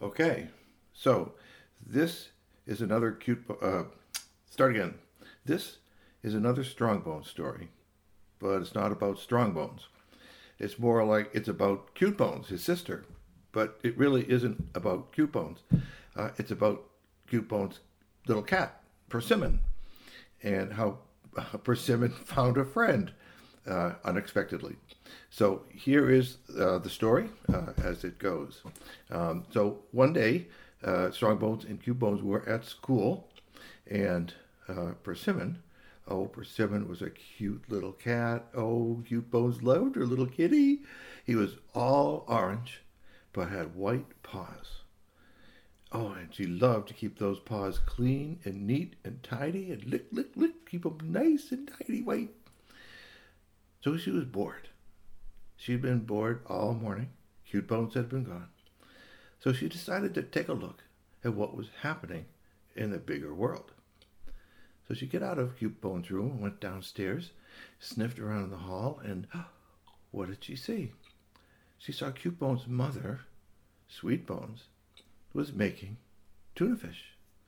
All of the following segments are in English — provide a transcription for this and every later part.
Okay, so this is another start again. This is another Strongbones story, but it's not about Strongbones. It's more like it's about Cute Bones, his sister, but it really isn't about Cute Bones. It's about Cute Bones' little cat, Persimmon, and how Persimmon found a friend unexpectedly. So here is the story as it goes. So one day, Strongbones and Cute Bones were at school, and Persimmon was a cute little cat. Oh, Cute Bones loved her little kitty. He was all orange, but had white paws. Oh, and she loved to keep those paws clean and neat and tidy and lick, keep them nice and tidy white. So she was bored. She'd been bored all morning. Cute Bones had been gone. So she decided to take a look at what was happening in the bigger world. So she got out of Cute Bones' room and went downstairs, sniffed around in the hall, and what did she see? She saw Cute Bones' mother, Sweet Bones, was making tuna fish.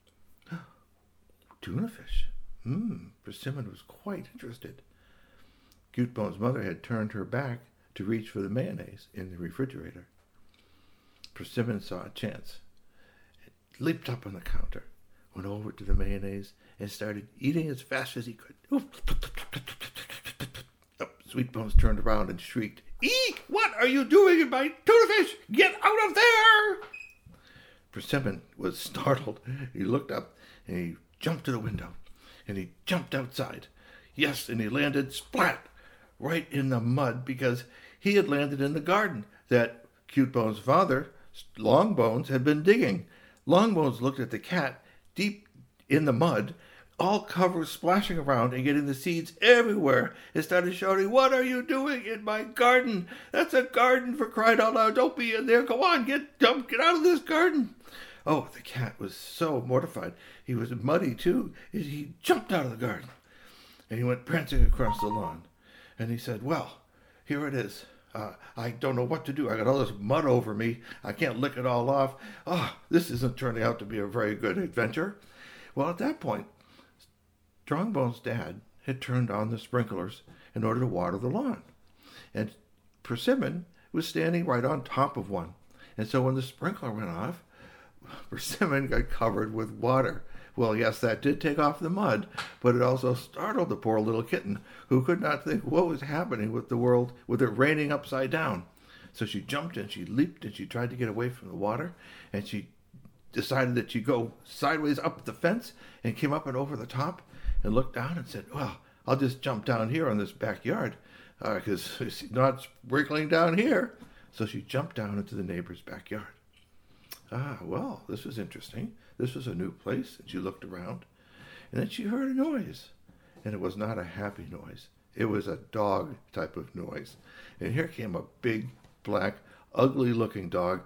Tuna fish? Persimmon was quite interested. Cute Bones' mother had turned her back to reach for the mayonnaise in the refrigerator. Persimmon saw a chance. It leaped up on the counter, went over to the mayonnaise, and started eating as fast as he could. Sweet Bones turned around and shrieked, "Eek! What are you doing in my tuna fish? Get out of there!" Persimmon was startled. He looked up, and he jumped to the window, and he jumped outside. Yes, and he landed splat right in the mud because he had landed in the garden that Cute Bones' father, Longbones, had been digging. Longbones looked at the cat deep in the mud, all covered, splashing around and getting the seeds everywhere, and started shouting, "What are you doing in my garden? That's a garden, for crying out loud. Don't be in there. Go on, get out of this garden." Oh, the cat was so mortified. He was muddy, too. He jumped out of the garden, and he went prancing across the lawn. And he said, "Well, here it is. I don't know what to do. I got all this mud over me. I can't lick it all off. This isn't turning out to be a very good adventure." Well, at that point, Strongbones' dad had turned on the sprinklers in order to water the lawn. And Persimmon was standing right on top of one. And so when the sprinkler went off, Persimmon got covered with water. Well, yes, that did take off the mud, but it also startled the poor little kitten, who could not think what was happening with the world, with it raining upside down. So she jumped and she leaped and she tried to get away from the water, and she decided that she'd go sideways up the fence and came up and over the top and looked down and said, "Well, I'll just jump down here on this backyard because it's not sprinkling down here." So she jumped down into the neighbor's backyard. Well, this was interesting. This was a new place, and she looked around, and then she heard a noise, and it was not a happy noise. It was a dog type of noise, and here came a big, black, ugly-looking dog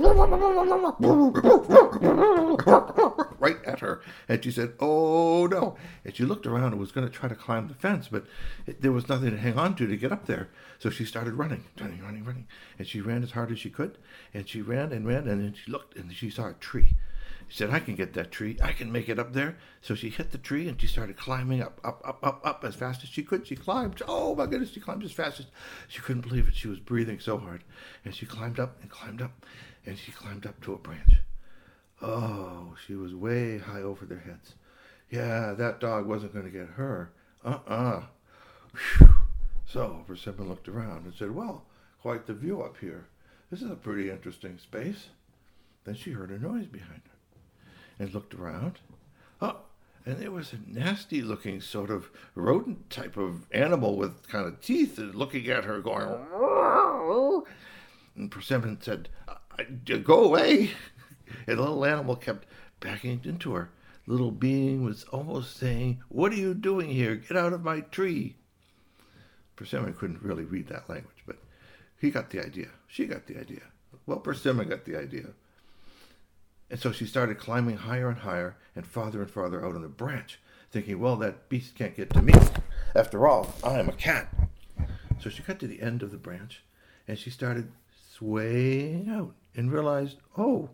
right at her, and she said, "Oh, no." And she looked around and was going to try to climb the fence, but there was nothing to hang on to get up there. So she started running, and she ran as hard as she could, and she ran, and then she looked, and she saw a tree. She said, "I can get that tree. I can make it up there." So she hit the tree, and she started climbing up as fast as she could. She climbed. Oh, my goodness, she climbed as fast as she couldn't believe it. She was breathing so hard. And she climbed up, and she climbed up to a branch. Oh, she was way high over their heads. Yeah, that dog wasn't going to get her. Whew. So Persimmon looked around and said, "Well, quite the view up here. This is a pretty interesting space." Then she heard a noise behind her and looked around. And there was a nasty-looking sort of rodent type of animal with kind of teeth looking at her going, "Whoa." And Persimmon said, "Go away." And the little animal kept backing into her. The little being was almost saying, "What are you doing here? Get out of my tree." Persimmon couldn't really read that language, but he got the idea. She got the idea. Well, Persimmon got the idea. And so she started climbing higher and higher and farther out on the branch, thinking, "Well, that beast can't get to me. After all, I am a cat." So she got to the end of the branch, and she started swaying out and realized, oh,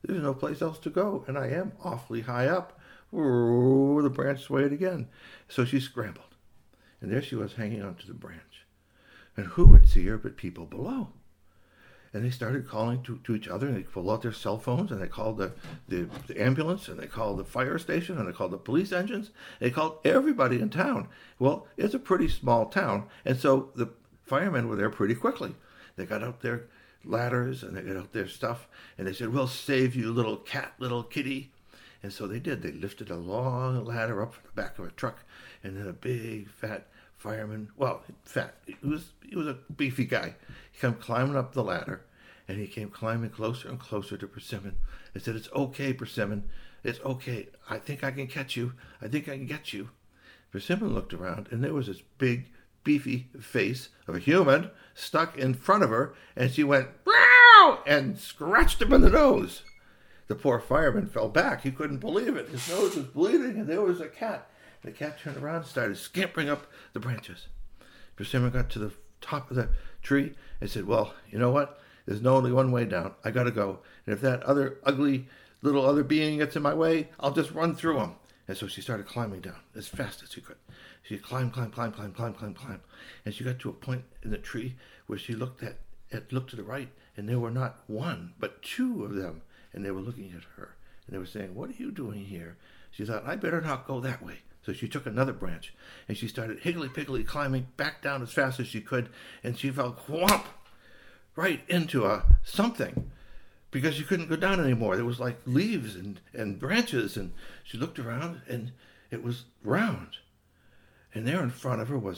There's no place else to go, and I am awfully high up. Ooh, the branch swayed again. So she scrambled, and there she was hanging onto the branch. And who would see her but people below? And they started calling to each other, and they pulled out their cell phones, and they called the ambulance, and they called the fire station, and they called the police engines. They called everybody in town. Well, it's a pretty small town, and so the firemen were there pretty quickly. They got out their ladders, and they got out their stuff, and they said, "We'll save you, little cat, little kitty." And so they did. They lifted a long ladder up from the back of a truck, and then a big, fat fireman, well, fat, he was a beefy guy. He came climbing up the ladder, and he came climbing closer and closer to Persimmon. He said, "It's okay, Persimmon. It's okay. I think I can catch you. I think I can get you." Persimmon looked around, and there was this big, beefy face of a human stuck in front of her, and she went, "Meow!" and scratched him in the nose. The poor fireman fell back. He couldn't believe it. His nose was bleeding, and there was a cat. The cat turned around and started scampering up the branches. Persimmon got to the top of the tree and said, "Well, you know what? There's only one way down. I got to go. And if that other ugly little other being gets in my way, I'll just run through him." And so she started climbing down as fast as she could. She climbed. And she got to a point in the tree where she looked to the right, and there were not one, but two of them. And they were looking at her. And they were saying, "What are you doing here?" She thought, "I better not go that way." So she took another branch, and she started higgly-piggly climbing back down as fast as she could, and she fell whomp right into a something, because she couldn't go down anymore. There was like leaves and branches, and she looked around, and it was round. And there in front of her was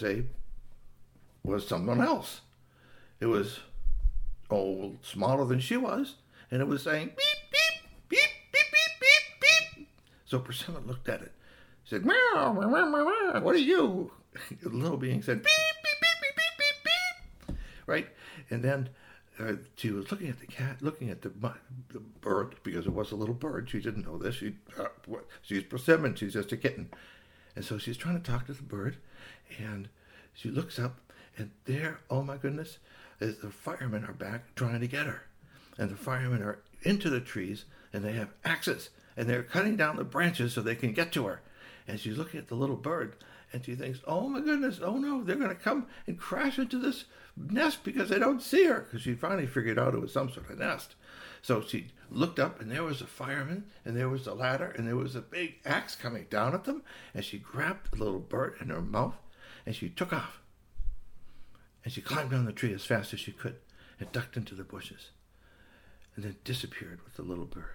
someone else. It was smaller than she was, and it was saying, "Beep, beep, beep, beep, beep, beep, beep." So Persimmon looked at it. She said, "Meow, meow, meow, meow. What are you?" The little being said, "Beep, beep, beep, beep, beep, beep, beep." Right? And then she was looking at the cat, looking at the bird, because it was a little bird. She didn't know this. She's Persimmon. She's just a kitten. And so she's trying to talk to the bird, and she looks up, and there, oh my goodness, the firemen are back trying to get her. And the firemen are into the trees, and they have axes, and they're cutting down the branches so they can get to her. And she's looking at the little bird, and she thinks, "Oh my goodness, oh no, they're going to come and crash into this nest because they don't see her," because she finally figured out it was some sort of nest. So she looked up, and there was a fireman, and there was a ladder, and there was a big axe coming down at them, and she grabbed the little bird in her mouth, and she took off. And she climbed down the tree as fast as she could and ducked into the bushes, and then disappeared with the little bird.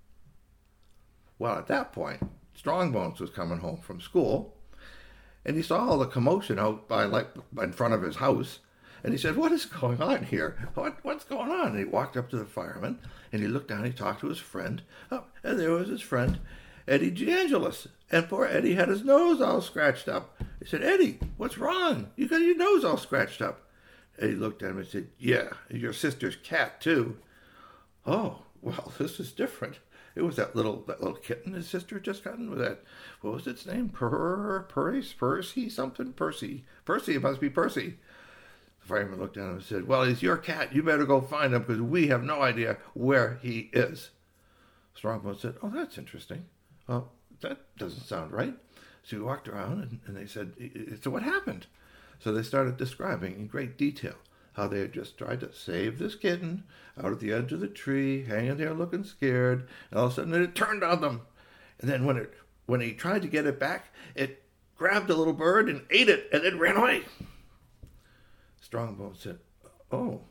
Well, at that point, Strongbones was coming home from school, and he saw all the commotion out in front of his house, and he said, "What is going on here? What's going on?" And he walked up to the fireman, and he looked down, he talked to his friend, and there was his friend, Eddie DeAngelis. And poor Eddie had his nose all scratched up. He said, "Eddie, what's wrong? You got your nose all scratched up." Eddie looked at him and said, "Yeah, your sister's cat, too." "Oh, well, this is different. It was that little kitten his sister had just gotten with that, what was its name? Percy something? Percy, it must be Percy." The fireman looked at him and said, "Well, he's your cat. You better go find him, because we have no idea where he is." Strongbones said, "Oh, that's interesting. Well, that doesn't sound right." So he walked around, and they said, "So what happened?" So they started describing in great detail how they had just tried to save this kitten out at the edge of the tree, hanging there looking scared, and all of a sudden it turned on them. And then when he tried to get it back, it grabbed the little bird and ate it, and then ran away. Strongbones said, "Oh,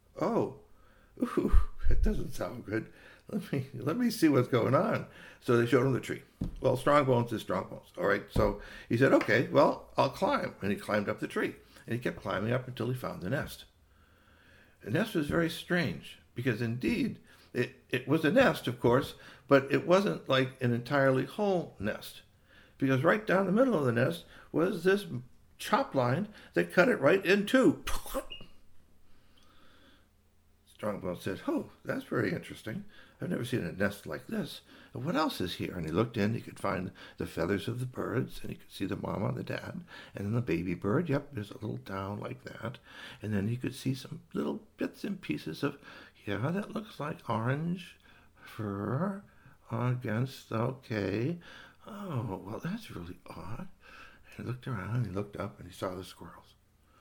ooh, that doesn't sound good. Let me see what's going on." So they showed him the tree. Well, Strongbones is Strongbones. All right, so he said, "Okay, well, I'll climb." And he climbed up the tree. And he kept climbing up until he found the nest. The nest was very strange, because indeed, it was a nest, of course, but it wasn't like an entirely whole nest. Because right down the middle of the nest was this chop line that cut it right in two. Strongbones said, "Oh, that's very interesting. I've never seen a nest like this. And what else is here?" And he looked in. He could find the feathers of the birds, and he could see the mama and the dad, and then the baby bird. Yep, there's a little down like that. And then he could see some little bits and pieces of, that looks like orange fur against, okay. Oh, well, that's really odd. And he looked around, he looked up, and he saw the squirrels.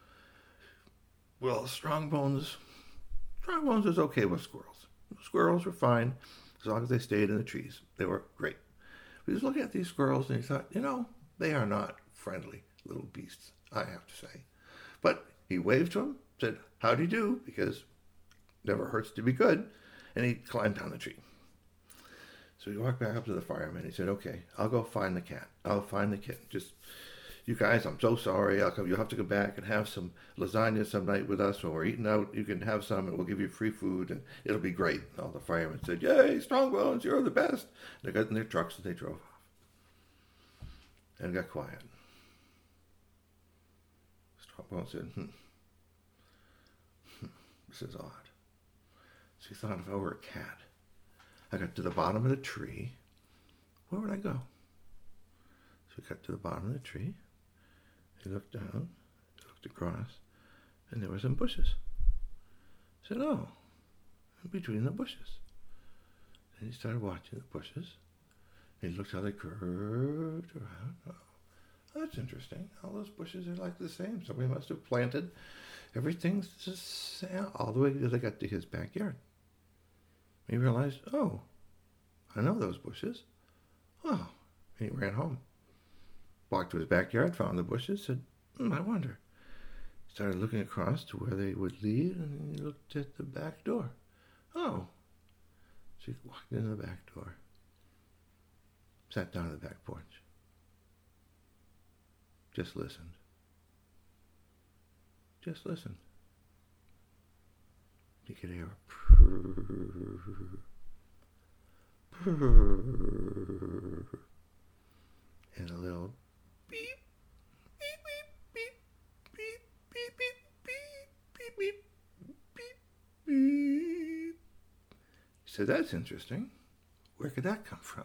Well, Strongbones was okay with squirrels. Squirrels were fine as long as they stayed in the trees. They were great. He was looking at these squirrels, and he thought, they are not friendly little beasts, I have to say. But he waved to them, said, "How do you do?" because it never hurts to be good, and he climbed down the tree. So he walked back up to the fireman. He said, "Okay, I'll go find the cat. I'll find the kitten. Just, you guys, I'm so sorry. You'll have to come back and have some lasagna some night with us when we're eating out. You can have some, and we'll give you free food, and it'll be great." And all the firemen said, "Yay, Strongbones, you're the best." They got in their trucks and they drove off. And it got quiet. Strongbones said, this is odd. So he thought, if I were a cat, I got to the bottom of the tree, where would I go? So he got to the bottom of the tree. He looked down, he looked across, and there were some bushes. He said, "Oh, in between the bushes." And he started watching the bushes. He looked how they curved around. Oh, that's interesting. All those bushes are like the same. Somebody must have planted everything the same all the way till they got to his backyard. He realized, oh, I know those bushes. Oh, and he ran home. Walked to his backyard, found the bushes, said, I wonder. Started looking across to where they would lead, and he looked at the back door. Oh. So he walked into the back door, sat down on the back porch, just listened. Just listened. You could hear a purr, purr, and a little beep, beep, beep, beep, beep, beep, beep, beep, beep, beep, beep. So that's interesting. Where could that come from?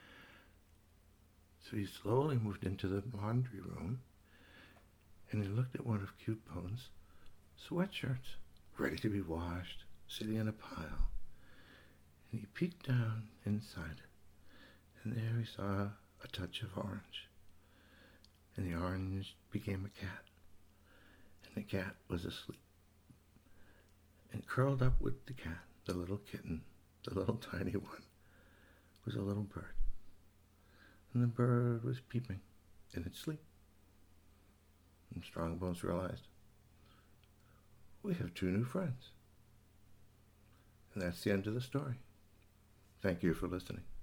So he slowly moved into the laundry room, and he looked at one of Cute Bone's sweatshirts, ready to be washed, sitting in a pile. And he peeked down inside it, and there he saw a touch of orange. And the orange became a cat, and the cat was asleep. And curled up with the cat, the little kitten, the little tiny one, was a little bird. And the bird was peeping in its sleep. And Strongbones realized, we have two new friends. And that's the end of the story. Thank you for listening.